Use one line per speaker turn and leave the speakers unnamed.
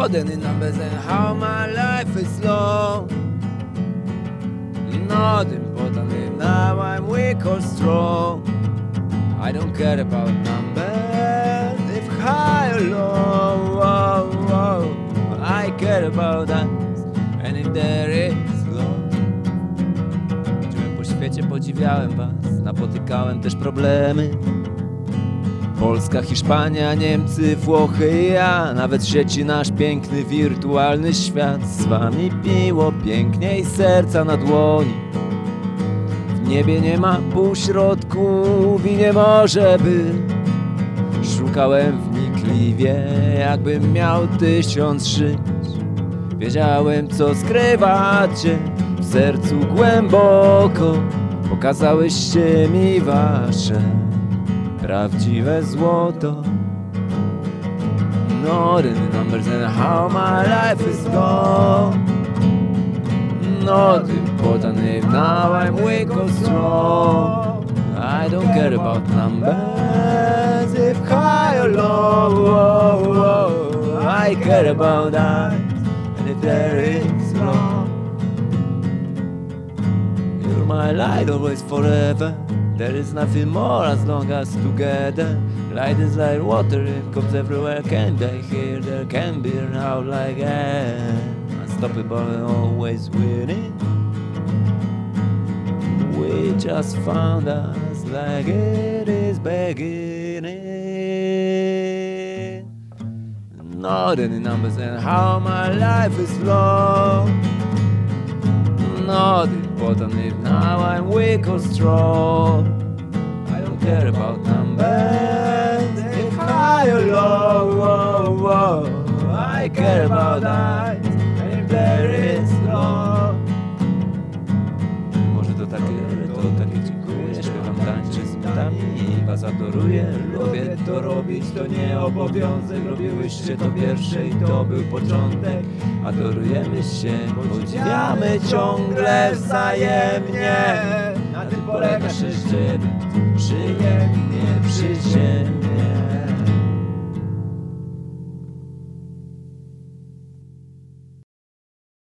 Not any numbers and how my life is long. Not important if now I'm weak or strong. I don't care about numbers, if high or low. I care about us, and if there is love. Chodziłem po świecie, podziwiałem was, napotykałem też problemy. Polska, Hiszpania, Niemcy, Włochy i ja. Nawet w sieci nasz piękny, wirtualny świat. Z wami piło pięknie i serca na dłoni. W niebie nie ma półśrodków i nie może być. Szukałem wnikliwie, jakbym miał 1000 żyć. Wiedziałem, co skrywacie w sercu głęboko. Pokazałyście mi wasze prawdziwe złoto. Not in the numbers and how my life is gone. Not important if now I'm weak or strong. I don't care about numbers, if high or low. I care about us, and if there is wrong. You're my light, always forever. There is nothing more as long as together. Light is like water, it comes everywhere. Can't I hear there can be out like air. Unstoppable and always winning. We just found us like it is beginning. Not any numbers and how my life is long. Not important if now I'm weak or strong. I don't care about numbers, if high or low. I care about eyes, and if there is love. Może to takie dziękuję. Śpiewam, tańczę z butami i was adoruję. Lubię to robić, to nie obowiązek. Robiłyście to pierwsze i to był początek. Adorujemy się, podziwiamy ciągle wzajemnie. Na tym polega szczęście, przyjemnie, przyziemnie.